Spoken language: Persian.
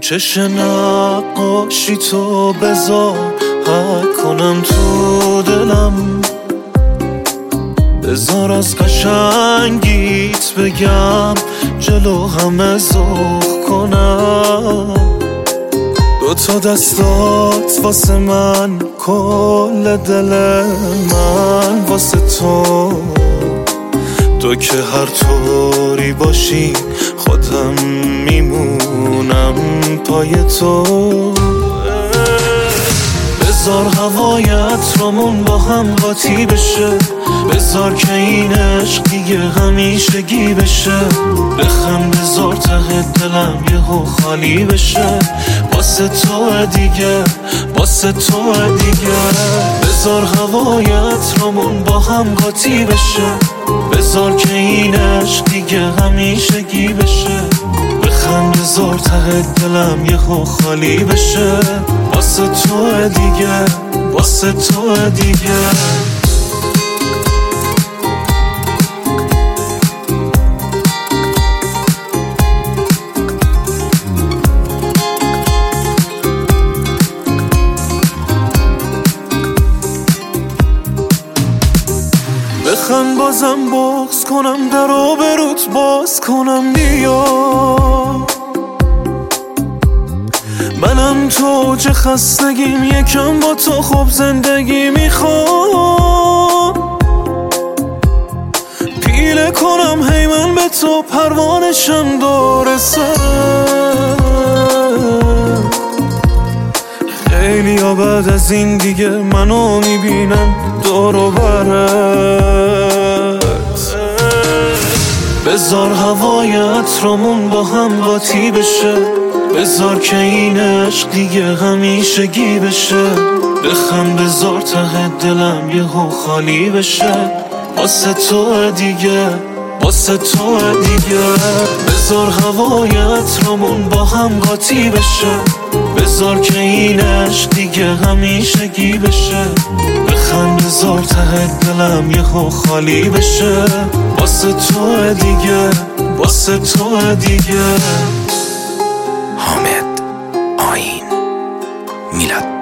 چش نقاشی تو بذار حک کنم تو دلم، بذار از قشنگیت بگم جلو همه ذوق کنم. دوتا دستات واسه من، کل دل من واسه تو که هر طوری باشی خودم میمونم پای تو. بذار هوایت رامون با هم قاطی بشه، بذار که این عشق دیگه همیشگی بشه. بخم بذار ته دلم یهو خالی بشه، واسه تو دیگه، واسه تو دیگه. بذار هوایت رامون با هم قاطی بشه، بذار که این عشق دیگه همیشگی بشه. بخم بذار ته دلم یهو خالی بشه، واسه تو دیگه، واسه تو دیگه. بخند بازم بغض کنم، در آبروت باز کنم بیا. منم تو چه خستگیم، یکم با تو خوب زندگی میخوام. پیله کنم هی من به تو، پروانشم دور سرم. خیلی ها بعد از این دیگه منو میبینن دور و برت. بذار هوایت رامون با هم قاطی بشه، بذار که این عشق دیگه همیشگی بشه. بخم بذار ته دلم یهو خالی بشه، واسه تو دیگه، واسه تو دیگه. بذار هوایت رامون با هم قاطی بشه، بذار که این عشق دیگه همیشگی بشه. بخم بذار ته دلم یهو خالی بشه، واسه تو دیگه، واسه تو دیگه. حامد آیین، میلاد.